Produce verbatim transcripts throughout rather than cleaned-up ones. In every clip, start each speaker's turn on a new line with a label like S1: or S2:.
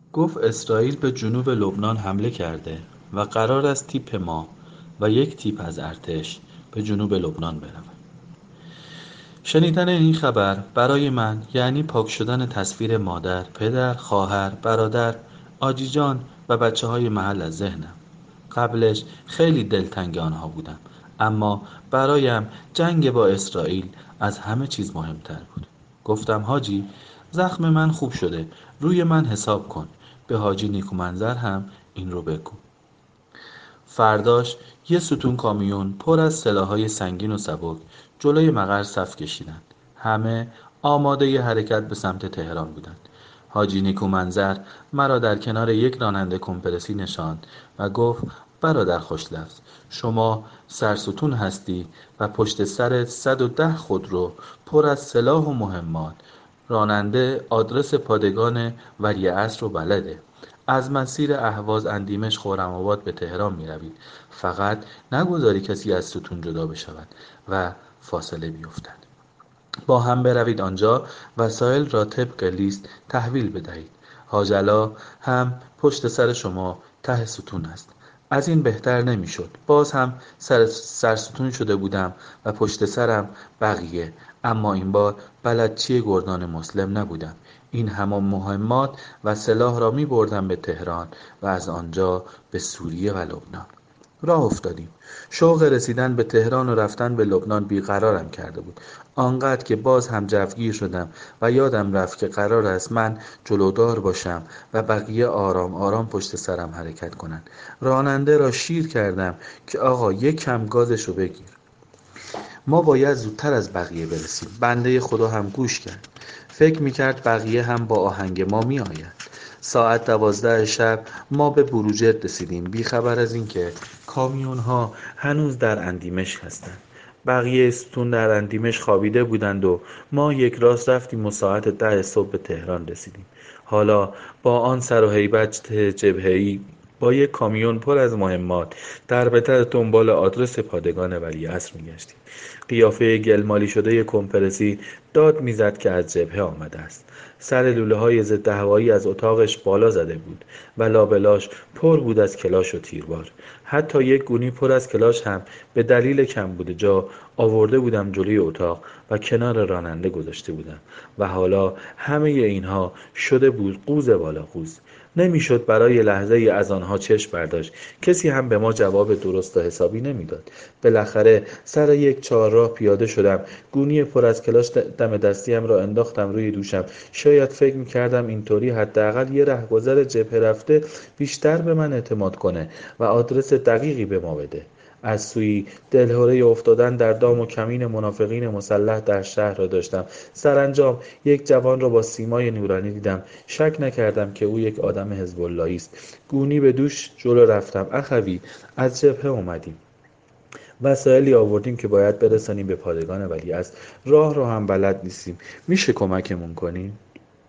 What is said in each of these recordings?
S1: گفت اسرائیل به جنوب لبنان حمله کرده و قرار است تیپ ما و یک تیپ از ارتش به جنوب لبنان برود. شنیدن این خبر برای من یعنی پاک شدن تصویر مادر، پدر، خواهر، برادر، آجیجان و بچه های محل از ذهنم. قبلش خیلی دلتنگ آنها بودم، اما برایم جنگ با اسرائیل از همه چیز مهمتر بود. گفتم حاجی، زخم من خوب شده، روی من حساب کن. به حاجی نیکومنظر هم این رو بگو. فرداش یه ستون کامیون پر از سلاح‌های سنگین و سبک جلوی مقر صف کشیدند. همه آماده ی حرکت به سمت تهران بودند. حاجی نیکومنظر مرا در کنار یک راننده کمپرسی نشاند و گفت برادر خوشلفظ، شما سرستون هستی و پشت سرت صد و ده خودرو پر از سلاح و مهمات. راننده آدرس پادگان ولیعصر رو بلده. از مسیر اهواز اندیمش خرم‌آباد به تهران می روید. فقط نگذاری کسی از ستون جدا بشود و فاصله بیفتد. با هم بروید آنجا، وسایل را طبق لیست تحویل بدهید. حاجلا هم پشت سر شما ته ستون است. از این بهتر نمیشد. باز هم سر سرستون شده بودم و پشت سرم بقیه، اما این بار بلدچی گردان مسلم نبودم. این همان مهمات و سلاح را می بردم به تهران و از آنجا به سوریه و لبنان. راه افتادیم. شوق رسیدن به تهران و رفتن به لبنان بیقرارم کرده بود، آنقدر که باز هم جوگیر شدم و یادم رفت که قرار است من جلودار باشم و بقیه آرام آرام پشت سرم حرکت کنند. راننده را شیر کردم که آقا یک کم گازشو بگیر، ما باید زودتر از بقیه برسیم. بنده خدا هم گوش کرد. فکر میکرد بقیه هم با آهنگ ما می آید. ساعت دوازده شب ما به بروجرد رسیدیم، بیخبر از این که کامیون ها هنوز در اندیمشق هستند. بقیه ستون در اندیمشق خوابیده بودند و ما یک راست رفتیم و ساعت ده صبح به تهران رسیدیم. حالا با آن سر و هیبت جبهه‌ای با یک کامیون پر از مهمات در به در دنبال آدرس پادگان ولیعصر می‌گشتیم. قیافه گلمالی شده کمپرسی داد میزد که از جبهه آمده است. سر لوله های ضد هوایی از اتاقش بالا زده بود و لابلاش پر بود از کلاش و تیربار. حتی یک گونی پر از کلاش هم به دلیل کمبود جا آورده بودم جلوی اتاق و کنار راننده گذاشته بودم و حالا همه اینها شده بود قوز بالا قوز. نمیشد برای لحظه ای از آنها چشم برداشت. کسی هم به ما جواب درست و حسابی نمیداد. بالاخره سر یک چهارراه پیاده شدم. گونی پر از کلاش دم دستیم را انداختم روی دوشم. شاید فکر می‌کردم اینطوری حداقل یه رهگذر جبهه رفته بیشتر به من اعتماد کنه و آدرس دقیقی به ما بده. از سوی دلهره افتادن در دام و کمین منافقین مسلح در شهر را داشتم. سرانجام یک جوان را با سیمای نورانی دیدم. شک نکردم که او یک آدم حزب اللهی است. گونی به دوش جلو رفتم. اخوی، از جبهه اومدیم. وسایلی آوردیم که باید برسانیم به پادگان ولیعصر. راه رو هم بلد نیستیم. میشه کمکمون کنیم؟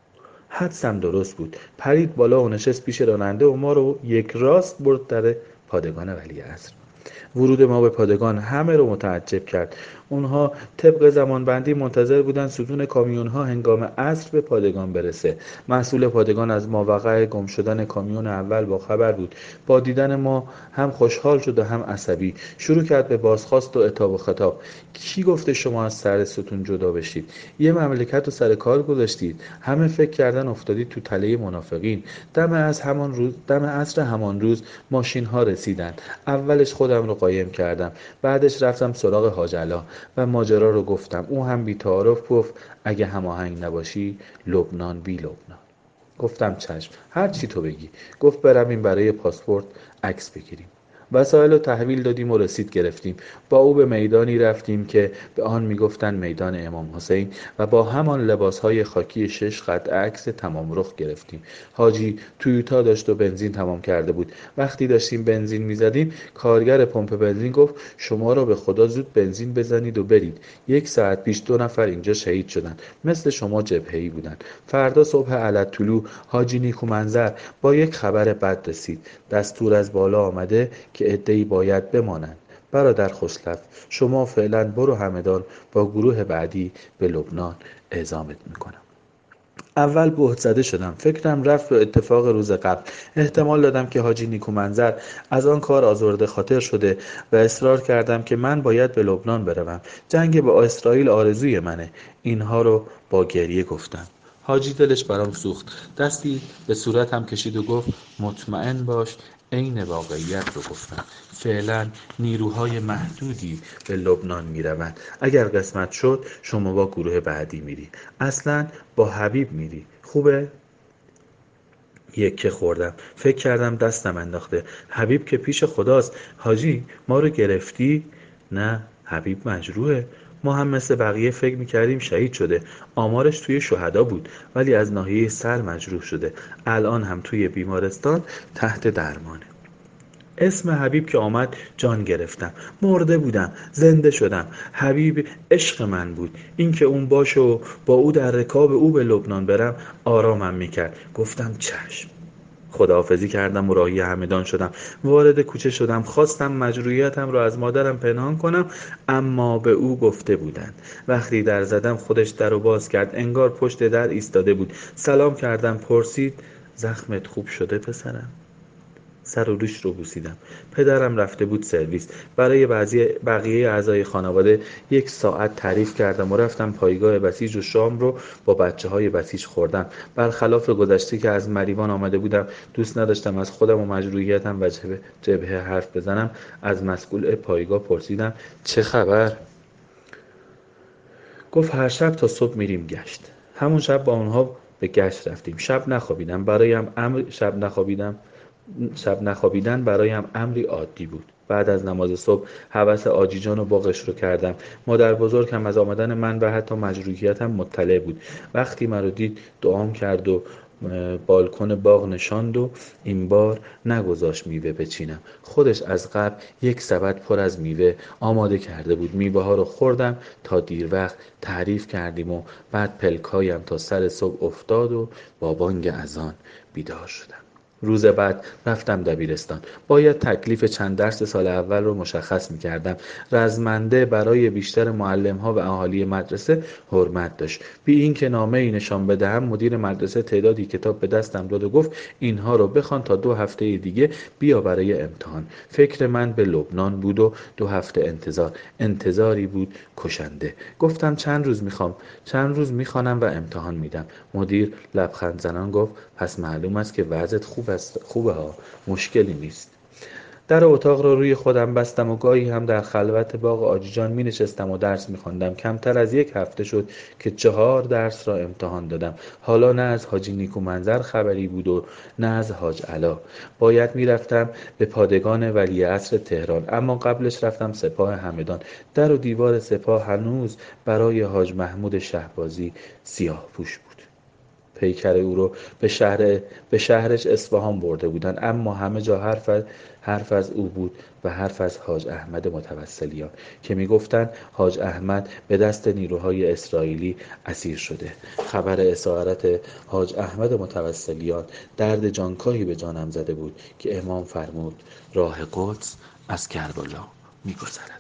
S1: حدسم درست بود. پرید بالا و نشست پیش راننده و ما رو یک راست برد در پادگان ولیعصر. ورود ما به پادگان همه رو متعجب کرد. اونها طبق زمانبندی منتظر بودن ستون کامیون ها هنگام عصر به پادگان برسه. مسئول پادگان از ماوقع گم شدن کامیون اول با خبر بود. با دیدن ما هم خوشحال شد و هم عصبی. شروع کرد به بازخواست و عتاب و خطاب. کی گفته شما از سر ستون جدا بشید؟ یه مملکت رو سر کار گذاشتید. همه فکر کردن افتادید تو تله منافقین. دم از همان روز دم عصر همان روز ماشین ها رسیدن. اولش خودم رو قایم کردم، بعدش رفتم سراغ حاجلا و ماجرا رو گفتم. او هم بی تعارف گفت اگه هماهنگ نباشی لبنان بی لبنان. گفتم چشم، هر چی تو بگی. گفت برویم برای پاسپورت عکس بگیریم. وسایل رو تحویل دادیم و رسید گرفتیم. با او به میدانی رفتیم که به آن میگفتند میدان امام حسین و با همان لباسهای خاکی شش خط عکس تمام رخ گرفتیم. حاجی تویوتا داشت و بنزین تمام کرده بود. وقتی داشتیم بنزین میزدیم کارگر پمپ بنزین گفت شما را به خدا زود بنزین بزنید و برید. یک ساعت پیش دو نفر اینجا شهید شدن، مثل شما جبهه‌ای بودن. فردا صبح علت طلوع حاجی نیکومنظر با یک خبر بد رسید. دستور از بالا آمده که عده‌ای باید بمانند. برادر خوشلف، شما فعلا برو همدان، با گروه بعدی به لبنان اعزامت میکنم. اول بهت زده شدم. فکرم رفت به اتفاق روز قبل. احتمال دادم که حاجی نیکومنظر از آن کار آزرده خاطر شده و اصرار کردم که من باید به لبنان بروم. جنگ با اسرائیل آرزوی منه. اینها رو با گریه گفتم. حاجی دلش برام سوخت. دستی به صورتم کشید و گفت مطمئن باش عین واقعیت رو گفتم. فعلا نیروهای محدودی به لبنان می روند. اگر قسمت شد شما با گروه بعدی میری. اصلا با حبیب میری. خوبه؟ یکه خوردم. فکر کردم دستم انداخته. حبیب که پیش خداست. حاجی ما رو گرفتی؟ نه، حبیب مجروحه. ما هم مثل بقیه فکر میکردیم شهید شده. آمارش توی شهدا بود ولی از ناحیه سر مجروح شده. الان هم توی بیمارستان تحت درمانه. اسم حبیب که آمد جان گرفتم. مرده بودم زنده شدم. حبیب عشق من بود. این که اون باشه و با او در رکاب او به لبنان برم آرامم میکرد. گفتم چشم. خداحافظی کردم و راهی همدان شدم. وارد کوچه شدم. خواستم مجروحیتم را از مادرم پنهان کنم اما به او گفته بودند. وقتی در زدم خودش در رو باز کرد. انگار پشت در ایستاده بود. سلام کردم. پرسید زخمت خوب شده پسرم؟ سر و ریش رو بوسیدم. پدرم رفته بود سرویس. برای بعضی بقیه اعضای خانواده یک ساعت تعریف کردم و رفتم پایگاه بسیج و شام رو با بچه های بسیج خوردم. برخلاف گذشته که از مریوان آمده بودم دوست نداشتم از خودم و مجروحیتم و جبهه, جبهه حرف بزنم. از مسئول پایگاه پرسیدم چه خبر؟ گفت هر شب تا صبح میریم گشت. همون شب با اونها به گشت رفتیم. شب نخوابیدم. برایم امر شب نخوابیدم شب نخوابیدن برایم امری عادی بود. بعد از نماز صبح هوس آجیجان و باغش رو کردم. مادر بزرگ هم از آمدن من و حتی مجروحیتم مطلع بود. وقتی من رو دید دعام کرد و بالکن باغ نشاند و این بار نگذاشت میوه بچینم. خودش از قبل یک سبد پر از میوه آماده کرده بود. میوه ها رو خوردم تا دیر وقت تعریف کردیم و بعد پلکایم تا سر صبح افتاد و با بانگ اذان بیدار شدم. روز بعد رفتم دبیرستان. باید تکلیف چند درس سال اول رو مشخص می‌کردم. رزمنده برای بیشتر معلم‌ها و اهالی مدرسه حرمت داشت. بی این که نامه‌ای نشان بدهم مدیر مدرسه تعدادی کتاب به دستم داد و گفت اینها رو بخوان تا دو هفته دیگه بیا برای امتحان. فکر من به لبنان بود و دو هفته انتظار. انتظاری بود کشنده. گفتم چند روز میخوام. چند روز میخوانم و امتحان میدم. مدیر لبخند زنان گفت پس معلوم است که وضعت خوب است. خوبه ها. مشکلی نیست. در اتاق را روی خودم بستم و گاهی هم در خلوت باغ آجیجان می نشستم و درس می خواندم. کمتر از یک هفته شد که چهار درس را امتحان دادم. حالا نه از حاجی نیکومنظر خبری بود و نه از حاج علا. باید می رفتم به پادگان ولیعصر تهران اما قبلش رفتم سپاه همدان. در و دیوار سپاه هنوز برای حاج محمود شهبازی سیاه پوش بود. پیکر او رو به شهر به شهرش اصفهان برده بودند اما همه جا حرف از حرف از او بود و حرف از حاج احمد متوسلیان که میگفتند حاج احمد به دست نیروهای اسرائیلی اسیر شده. خبر اسارت حاج احمد متوسلیان درد جانکاهی به جانم زده بود که امام فرمود راه قدس از کربلا میگذرد.